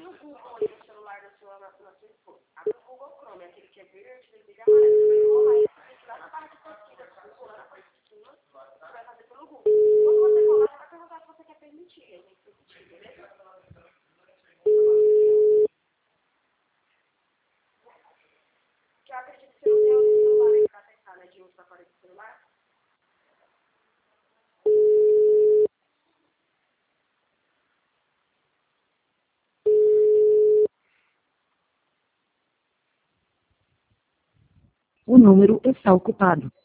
Abre o Google aí no celular da sua esposa. Abre o Google Chrome, aquele que é verde, vermelho e amarelo. Você vai enrolar esse link lá na barra de pesquisa do Google, lá na parte de cima. Você vai fazer pelo Google. Quando você colar, você vai perguntar se você quer permitir. Aí tem que permitir, beleza? Que eu acredito que você não tem outro celular aí pra testar, né? De uso pra fora do celular. O número está ocupado.